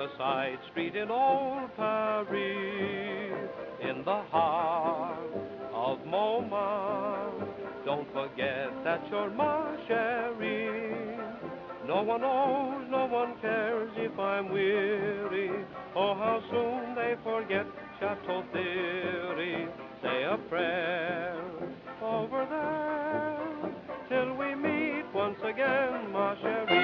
a side street in old Paris, in the heart of Montmartre. Don't forget that you're my chérie. No one knows, no one cares if I'm weary. Oh, how soon they forget Chateau Thierry. Say a prayer over there till we meet once again, ma chérie.